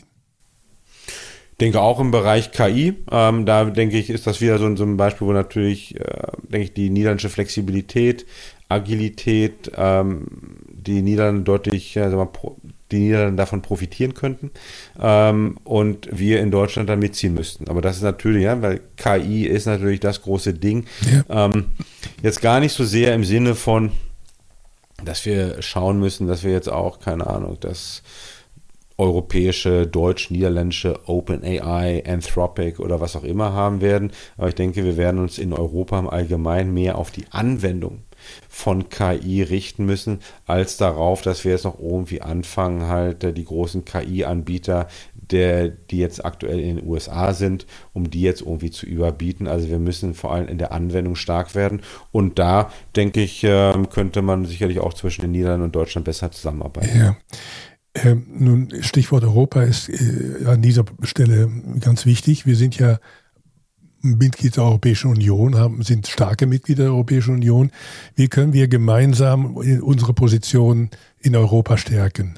Ich denke auch im Bereich K I, ähm, da denke ich, ist das wieder so, so ein Beispiel, wo natürlich, äh, denke ich, die niederländische Flexibilität, Agilität, ähm, die Niederlande deutlich, äh, sagen wir mal, pro, die Niederlande davon profitieren könnten ähm, und wir in Deutschland dann mitziehen müssten. Aber das ist natürlich, ja, weil K I ist natürlich das große Ding. Ja. Ähm, jetzt gar nicht so sehr im Sinne von, dass wir schauen müssen, dass wir jetzt auch, keine Ahnung, das europäische, deutsch-niederländische OpenAI, Anthropic oder was auch immer haben werden. Aber ich denke, wir werden uns in Europa im Allgemeinen mehr auf die Anwendung von K I richten müssen, als darauf, dass wir jetzt noch irgendwie anfangen, halt die großen K I-Anbieter, der, die jetzt aktuell in den U S A sind, um die jetzt irgendwie zu überbieten. Also wir müssen vor allem in der Anwendung stark werden. Und da, denke ich, könnte man sicherlich auch zwischen den Niederlanden und Deutschland besser zusammenarbeiten. Ja. Ähm, nun, Stichwort Europa ist äh, an dieser Stelle ganz wichtig. Wir sind ja Mitglied der Europäischen Union, haben, sind starke Mitglieder der Europäischen Union. Wie können wir gemeinsam unsere Position in Europa stärken?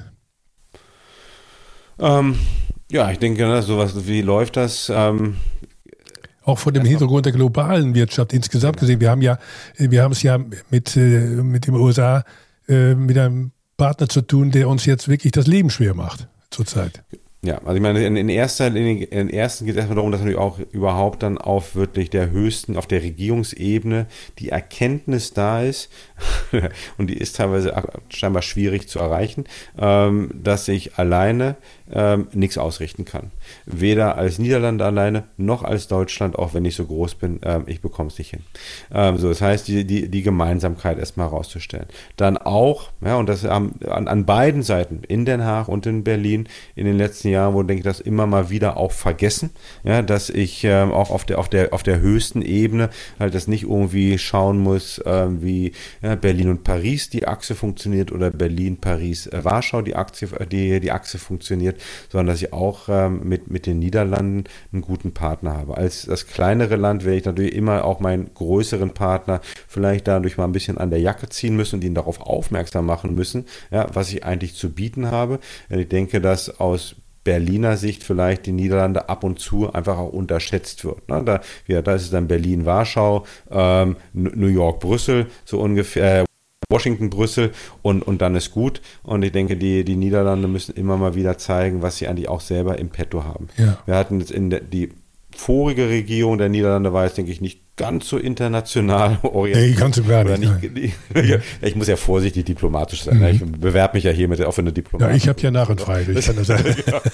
Ähm, ja, ich denke, ne, sowas, wie läuft das? Ähm, Auch vor dem Hintergrund der globalen Wirtschaft insgesamt gesehen. Wir haben ja, wir haben es ja mit, mit dem U S A, mit einem Partner zu tun, der uns jetzt wirklich das Leben schwer macht zurzeit. Ja, also ich meine, in, in erster Linie, in ersten geht es erstmal darum, dass natürlich auch überhaupt dann auf wirklich der höchsten, auf der Regierungsebene die Erkenntnis da ist, und die ist teilweise scheinbar schwierig zu erreichen, ähm, dass ich alleine ähm, nichts ausrichten kann. Weder als Niederlande alleine, noch als Deutschland, auch wenn ich so groß bin, ähm, ich bekomme es nicht hin. Ähm, so, das heißt, die, die, die Gemeinsamkeit erstmal herauszustellen. Dann auch, ja, und das ähm, an, an beiden Seiten, in Den Haag und in Berlin, in den letzten Jahren, wo denke ich, das immer mal wieder auch vergessen, ja, dass ich ähm, auch auf der, auf der, auf der höchsten Ebene halt das nicht irgendwie schauen muss, ähm, wie ja, Berlin und Paris die Achse funktioniert oder Berlin, Paris, äh, Warschau die Achse, die, die Achse funktioniert, sondern dass ich auch ähm, mit, mit den Niederlanden einen guten Partner habe. Als das kleinere Land werde ich natürlich immer auch meinen größeren Partner vielleicht dadurch mal ein bisschen an der Jacke ziehen müssen und ihn darauf aufmerksam machen müssen, ja, was ich eigentlich zu bieten habe. Ich denke, dass aus Berliner Sicht vielleicht die Niederlande ab und zu einfach auch unterschätzt wird. Ne? Da, ja, da ist es dann Berlin, Warschau, ähm, New York, Brüssel, so ungefähr, Washington, Brüssel und, und dann ist gut. Und ich denke, die, die Niederlande müssen immer mal wieder zeigen, was sie eigentlich auch selber im Petto haben. Ja. Wir hatten jetzt in der, die vorige Regierung der Niederlande war jetzt, denke ich, nicht ganz so international orientiert. Nee, ganz und gar nicht. nicht die, ja. Ich muss ja vorsichtig diplomatisch sein. Mhm. Ich bewerbe mich ja hiermit auch für eine Diplomatie. Ja, ich habe ja Narrenfreiheit, ich kann das sagen.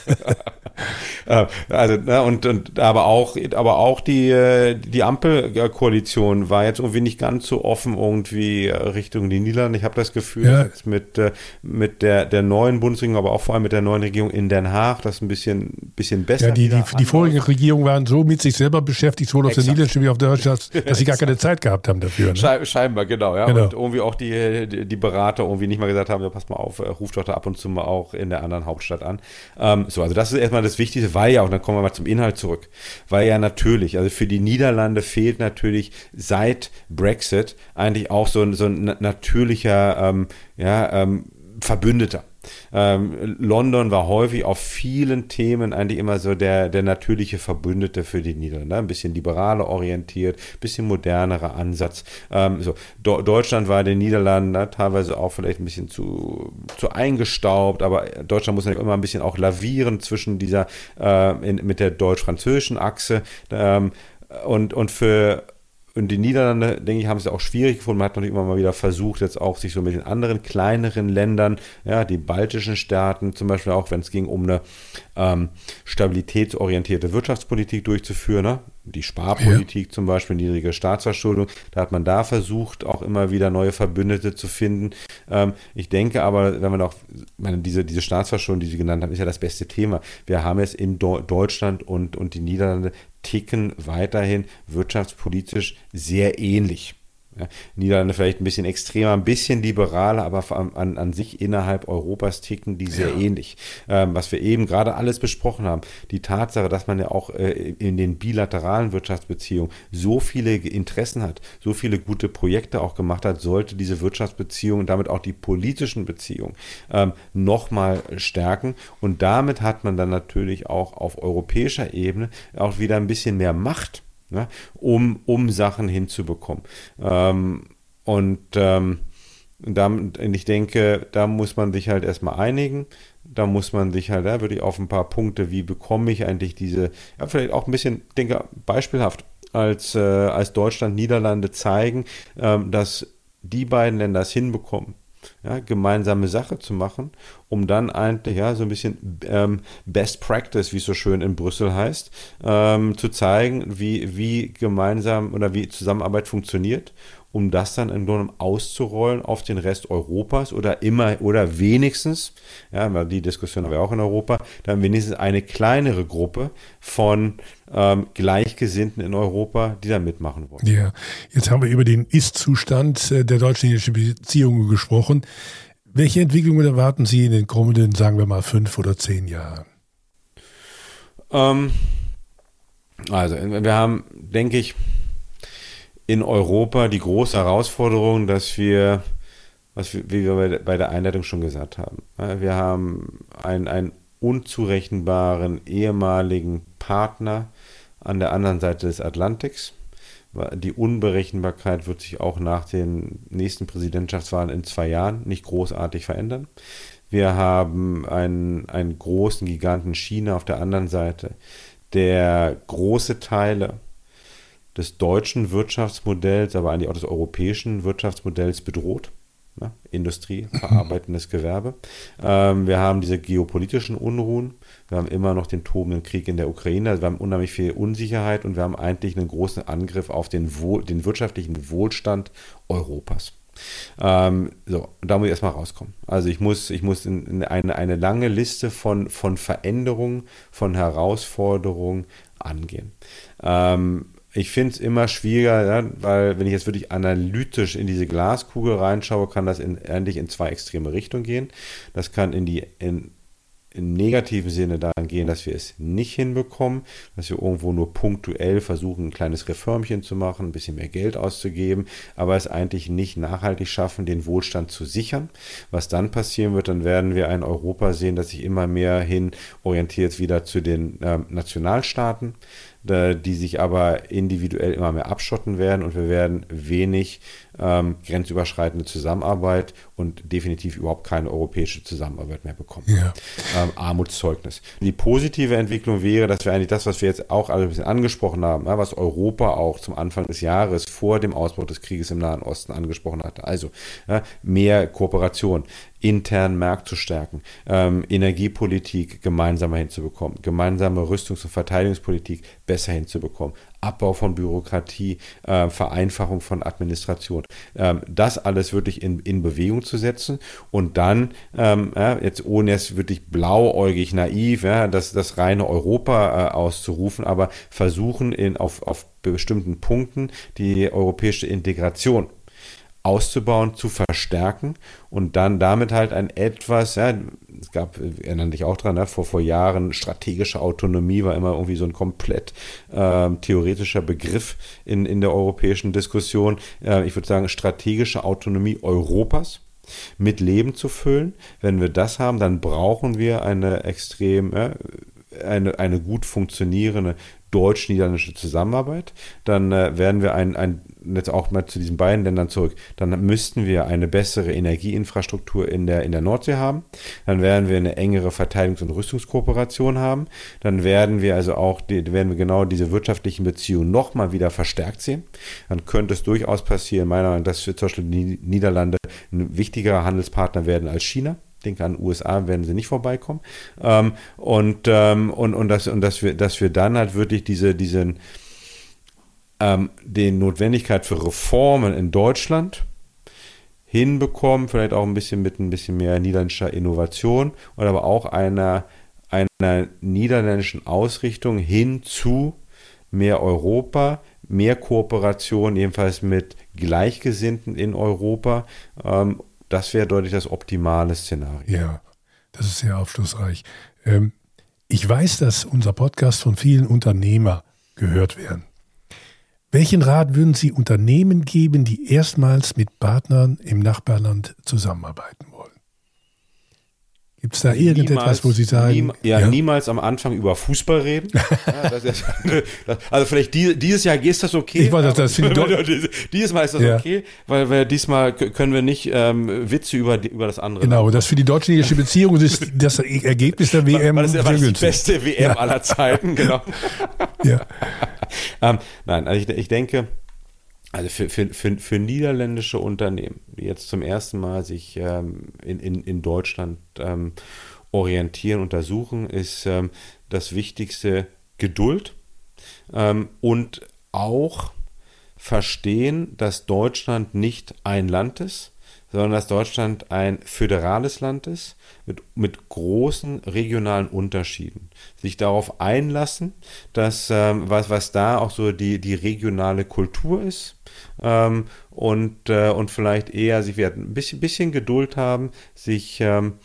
Also, ne, und, und aber auch, aber auch die, die Ampelkoalition war jetzt irgendwie nicht ganz so offen irgendwie Richtung die Niederlande. Ich habe das Gefühl, ja. dass mit, mit der, der neuen Bundesregierung, aber auch vor allem mit der neuen Regierung in Den Haag, das ein bisschen, bisschen besser. Ja, die, die, die vorige Regierung waren so mit sich selber beschäftigt, sowohl auf der Niederlande wie auf Deutschland, dass sie gar keine Zeit gehabt haben dafür. Ne? Schei- scheinbar, genau, ja. Genau. Und irgendwie auch die, die, die Berater irgendwie nicht mal gesagt haben, ja, pass mal auf, ruft doch da ab und zu mal auch in der anderen Hauptstadt an. Ähm, so, also das ist erstmal das Wichtigste, weil ja, und dann kommen wir mal zum Inhalt zurück, weil ja natürlich, also für die Niederlande fehlt natürlich seit Brexit eigentlich auch so ein, so ein natürlicher ähm, ja, ähm, Verbündeter. Ähm, London war häufig auf vielen Themen eigentlich immer so der, der natürliche Verbündete für die Niederlande. Ein bisschen liberaler orientiert, ein bisschen modernerer Ansatz. Ähm, so. Do- Deutschland war den Niederlanden ne, teilweise auch vielleicht ein bisschen zu, zu eingestaubt, aber Deutschland muss natürlich immer ein bisschen auch lavieren zwischen dieser, äh, in, mit der deutsch-französischen Achse. Ähm, und, und für Und die Niederlande, denke ich, haben es auch schwierig gefunden. Man hat natürlich immer mal wieder versucht, jetzt auch sich so mit den anderen kleineren Ländern, ja, die baltischen Staaten zum Beispiel, auch wenn es ging, um eine ähm, stabilitätsorientierte Wirtschaftspolitik durchzuführen, ne? Die Sparpolitik ja. zum Beispiel, niedrige Staatsverschuldung, da hat man da versucht, auch immer wieder neue Verbündete zu finden. Ähm, ich denke aber, wenn man auch, meine, diese, diese Staatsverschuldung, die Sie genannt haben, ist ja das beste Thema. Wir haben jetzt in Do- Deutschland und, und die Niederlande ticken weiterhin wirtschaftspolitisch sehr ähnlich. Ja, Niederlande vielleicht ein bisschen extremer, ein bisschen liberaler, aber an, an sich innerhalb Europas ticken die sehr ja. ähnlich. Ähm, was wir eben gerade alles besprochen haben, die Tatsache, dass man ja auch äh, in den bilateralen Wirtschaftsbeziehungen so viele Interessen hat, so viele gute Projekte auch gemacht hat, sollte diese Wirtschaftsbeziehungen, damit auch die politischen Beziehungen ähm, nochmal stärken. Und damit hat man dann natürlich auch auf europäischer Ebene auch wieder ein bisschen mehr Macht, Ne, um, um Sachen hinzubekommen. Ähm, und ähm, damit, ich denke, da muss man sich halt erstmal einigen. Da muss man sich halt, da würde ich auf ein paar Punkte, wie bekomme ich eigentlich diese, ja, vielleicht auch ein bisschen, denke beispielhaft, als, äh, als Deutschland, Niederlande zeigen, ähm, dass die beiden Länder es hinbekommen, ja, gemeinsame Sache zu machen, um dann eigentlich ja, so ein bisschen ähm, Best Practice, wie es so schön in Brüssel heißt, ähm, zu zeigen, wie, wie gemeinsam oder wie Zusammenarbeit funktioniert, um das dann im Grunde auszurollen auf den Rest Europas oder immer oder wenigstens, ja, weil die Diskussion haben wir auch in Europa, dann wenigstens eine kleinere Gruppe von ähm, Gleichgesinnten in Europa, die da mitmachen wollen. Ja, jetzt haben wir über den Ist-Zustand der deutsch-chinesischen Beziehungen gesprochen. Welche Entwicklungen erwarten Sie in den kommenden, sagen wir mal, fünf oder zehn Jahren? Ähm, also, wir haben, denke ich, in Europa die große Herausforderung, dass wir, was wir, wie wir bei der Einleitung schon gesagt haben, wir haben einen, einen unzurechenbaren ehemaligen Partner an der anderen Seite des Atlantiks. Die Unberechenbarkeit wird sich auch nach den nächsten Präsidentschaftswahlen in zwei Jahren nicht großartig verändern. Wir haben einen, einen großen Giganten China auf der anderen Seite, der große Teile des deutschen Wirtschaftsmodells, aber eigentlich auch des europäischen Wirtschaftsmodells bedroht. Ja, Industrie, verarbeitendes Gewerbe. Ähm, wir haben diese geopolitischen Unruhen. Wir haben immer noch den tobenden Krieg in der Ukraine. Also wir haben unheimlich viel Unsicherheit und wir haben eigentlich einen großen Angriff auf den, Wohl, den wirtschaftlichen Wohlstand Europas. Ähm, so, und da muss ich erstmal rauskommen. Also ich muss, ich muss in, in eine, eine lange Liste von, von Veränderungen, von Herausforderungen angehen. Ähm, Ich finde es immer schwieriger, ja, weil wenn ich jetzt wirklich analytisch in diese Glaskugel reinschaue, kann das in, eigentlich in zwei extreme Richtungen gehen. Das kann in die in, im negativen Sinne daran gehen, dass wir es nicht hinbekommen, dass wir irgendwo nur punktuell versuchen, ein kleines Reformchen zu machen, ein bisschen mehr Geld auszugeben, aber es eigentlich nicht nachhaltig schaffen, den Wohlstand zu sichern. Was dann passieren wird, dann werden wir ein Europa sehen, das sich immer mehr hin orientiert wieder zu den ähm, Nationalstaaten, die sich aber individuell immer mehr abschotten werden und wir werden wenig ähm, grenzüberschreitende Zusammenarbeit und definitiv überhaupt keine europäische Zusammenarbeit mehr bekommen. Ja. Ähm, Armutszeugnis. Die positive Entwicklung wäre, dass wir eigentlich das, was wir jetzt auch alle ein bisschen angesprochen haben, ja, was Europa auch zum Anfang des Jahres vor dem Ausbruch des Krieges im Nahen Osten angesprochen hatte. Also ja, mehr Kooperation, internen Markt zu stärken, ähm, Energiepolitik gemeinsamer hinzubekommen, gemeinsame Rüstungs- und Verteidigungspolitik besser hinzubekommen, Abbau von Bürokratie, äh, Vereinfachung von Administration. Ähm, das alles wirklich in, in Bewegung zu setzen und dann, ähm, ja, jetzt ohne jetzt wirklich blauäugig naiv, ja, das, das reine Europa äh, auszurufen, aber versuchen in, auf, auf bestimmten Punkten die europäische Integration auszubauen, zu verstärken und dann damit halt ein etwas, ja, es gab, erinnern dich auch dran, ne, vor, vor Jahren strategische Autonomie war immer irgendwie so ein komplett ähm, theoretischer Begriff in, in der europäischen Diskussion. Äh, ich würde sagen, strategische Autonomie Europas mit Leben zu füllen. Wenn wir das haben, dann brauchen wir eine extrem, äh, eine, eine gut funktionierende deutsch-niederländische Zusammenarbeit, dann äh, werden wir ein, ein, jetzt auch mal zu diesen beiden Ländern zurück, dann müssten wir eine bessere Energieinfrastruktur in der, in der Nordsee haben, dann werden wir eine engere Verteidigungs- und Rüstungskooperation haben, dann werden wir also auch, die, werden wir genau diese wirtschaftlichen Beziehungen nochmal wieder verstärkt sehen, dann könnte es durchaus passieren, meiner Meinung nach, dass wir zum Beispiel die Niederlande ein wichtigerer Handelspartner werden als China. Ich denke, an den U S A werden sie nicht vorbeikommen. Ähm, und, ähm, und, und, das, und dass wir, dass wir dann halt wirklich diese, diesen, ähm, die Notwendigkeit für Reformen in Deutschland hinbekommen, vielleicht auch ein bisschen mit ein bisschen mehr niederländischer Innovation und aber auch einer, einer niederländischen Ausrichtung hin zu mehr Europa, mehr Kooperation, jedenfalls mit Gleichgesinnten in Europa. Ähm, Das wäre deutlich das optimale Szenario. Ja, das ist sehr aufschlussreich. Ähm, ich weiß, dass unser Podcast von vielen Unternehmern gehört werden. Welchen Rat würden Sie Unternehmen geben, die erstmals mit Partnern im Nachbarland zusammenarbeiten wollen? Gibt es da irgendetwas, niemals, wo Sie sagen? Niem, ja, ja, niemals am Anfang über Fußball reden. Ja, das ist, also vielleicht die, dieses Jahr ist das okay. Ich weiß, das, das dieses, dieses Mal ist das ja. okay, weil wir diesmal können wir nicht ähm, Witze über, die, über das andere. Genau, das für die deutsch-chinesische Beziehung ist das Ergebnis der W M. War, war das, war das die beste W M ja. aller Zeiten, genau. Ja. ähm, nein, also ich, ich denke, Also für, für, für, für niederländische Unternehmen, die jetzt zum ersten Mal sich ähm, in, in, in Deutschland ähm, orientieren, untersuchen, ist ähm, das Wichtigste Geduld ähm, und auch verstehen, dass Deutschland nicht ein Land ist, sondern dass Deutschland ein föderales Land ist mit, mit großen regionalen Unterschieden. Sich darauf einlassen, dass ähm, was, was da auch so die, die regionale Kultur ist ähm, und, äh, und vielleicht eher sich ein bisschen, bisschen Geduld haben, sich ähm,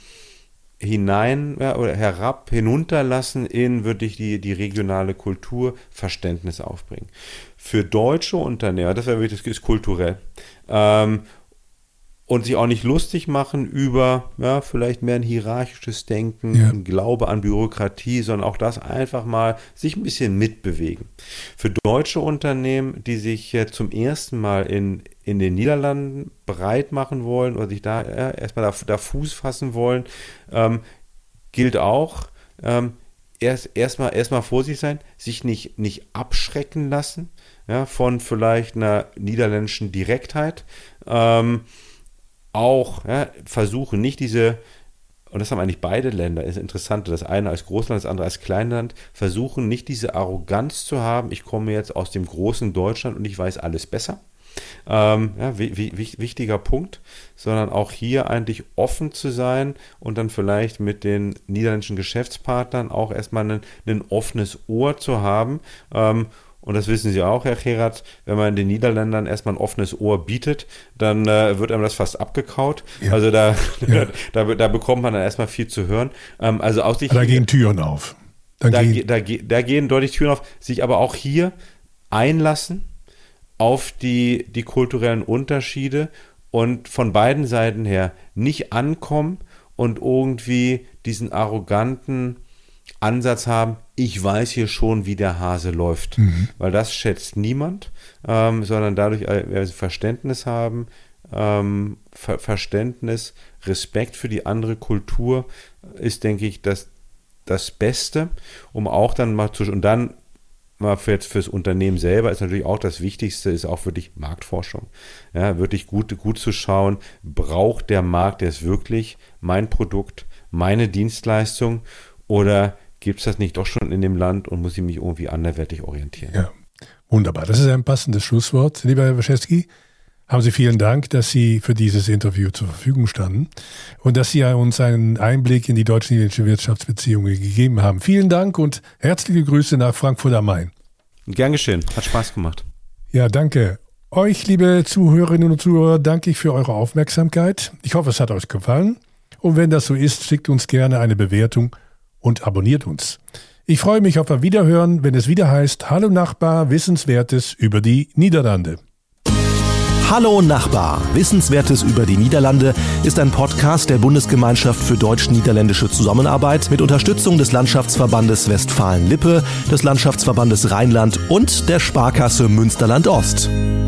hinein ja, oder herab, hinunterlassen in wirklich die, die regionale Kultur, Verständnis aufbringen. Für deutsche Unternehmer, das wäre wirklich, das ist kulturell, ähm, und sich auch nicht lustig machen über ja, vielleicht mehr ein hierarchisches Denken, ja. ein Glaube an Bürokratie, sondern auch das einfach mal sich ein bisschen mitbewegen. Für deutsche Unternehmen, die sich äh, zum ersten Mal in, in den Niederlanden breit machen wollen oder sich da ja, erstmal da, da Fuß fassen wollen, ähm, gilt auch, ähm, erst erstmal erstmal vorsichtig sein, sich nicht, nicht abschrecken lassen ja, von vielleicht einer niederländischen Direktheit, ähm, auch ja, versuchen, nicht diese, und das haben eigentlich beide Länder, ist interessant, das eine als Großland, das andere als Kleinland, versuchen nicht diese Arroganz zu haben, ich komme jetzt aus dem großen Deutschland und ich weiß alles besser. Ähm, ja, wie, wie, wichtiger Punkt, sondern auch hier eigentlich offen zu sein und dann vielleicht mit den niederländischen Geschäftspartnern auch erstmal ein, ein offenes Ohr zu haben. Ähm, Und das wissen Sie auch, Herr Gerard, wenn man den Niederländern erstmal ein offenes Ohr bietet, dann äh, wird einem das fast abgekaut. Ja. Also da, ja. da, da, da bekommt man dann erstmal viel zu hören. Ähm, also aus sich, da gehen Türen auf. Da, da, gehen, da, da gehen deutlich Türen auf. Sich aber auch hier einlassen auf die, die kulturellen Unterschiede und von beiden Seiten her nicht ankommen und irgendwie diesen arroganten Ansatz haben, ich weiß hier schon, wie der Hase läuft. Mhm. Weil das schätzt niemand, ähm, sondern dadurch äh, Verständnis haben, ähm, Ver- Verständnis, Respekt für die andere Kultur ist, denke ich, das, das Beste, um auch dann mal zu, und dann mal für jetzt fürs Unternehmen selber ist natürlich auch das Wichtigste, ist auch wirklich Marktforschung. Ja, wirklich gut, gut zu schauen, braucht der Markt jetzt wirklich mein Produkt, meine Dienstleistung, oder gibt es das nicht doch schon in dem Land und muss ich mich irgendwie anderweitig orientieren? Ja, wunderbar. Das ist ein passendes Schlusswort. Lieber Herr Waschewski, haben Sie vielen Dank, dass Sie für dieses Interview zur Verfügung standen und dass Sie uns einen Einblick in die deutsch-niederländische Wirtschaftsbeziehungen gegeben haben. Vielen Dank und herzliche Grüße nach Frankfurt am Main. Gern geschehen. Hat Spaß gemacht. Ja, danke. Euch, liebe Zuhörerinnen und Zuhörer, danke ich für eure Aufmerksamkeit. Ich hoffe, es hat euch gefallen. Und wenn das so ist, schickt uns gerne eine Bewertung und abonniert uns. Ich freue mich auf ein Wiederhören, wenn es wieder heißt, Hallo Nachbar, Wissenswertes über die Niederlande. Hallo Nachbar, Wissenswertes über die Niederlande ist ein Podcast der Bundesgemeinschaft für deutsch-niederländische Zusammenarbeit mit Unterstützung des Landschaftsverbandes Westfalen-Lippe, des Landschaftsverbandes Rheinland und der Sparkasse Münsterland-Ost.